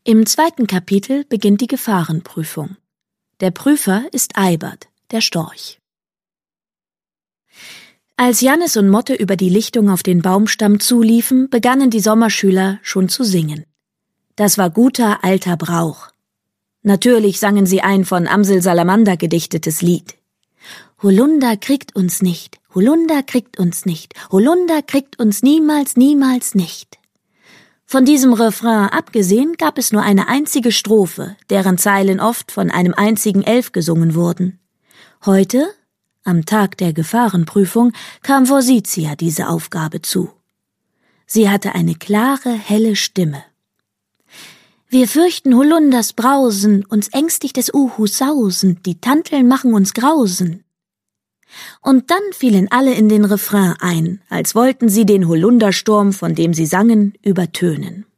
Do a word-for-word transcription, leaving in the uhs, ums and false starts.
Im zweiten Kapitel beginnt die Gefahrenprüfung. Der Prüfer ist Eibert, der Storch. Als Jannis und Motte über die Lichtung auf den Baumstamm zuliefen, begannen die Sommerschüler schon zu singen. Das war guter alter Brauch. Natürlich sangen sie ein von Amsel Salamander gedichtetes Lied. Holunder kriegt uns nicht, Holunder kriegt uns nicht, Holunder kriegt uns niemals, niemals nicht. Von diesem Refrain abgesehen gab es nur eine einzige Strophe, deren Zeilen oft von einem einzigen Elf gesungen wurden. Heute, am Tag der Gefahrenprüfung, kam Forsythia diese Aufgabe zu. Sie hatte eine klare, helle Stimme. Wir fürchten Holunders Brausen, uns ängstigt des Uhus Sausen, die Tanteln machen uns grausen. Und dann fielen alle in den Refrain ein, als wollten sie den Holundersturm, von dem sie sangen, übertönen.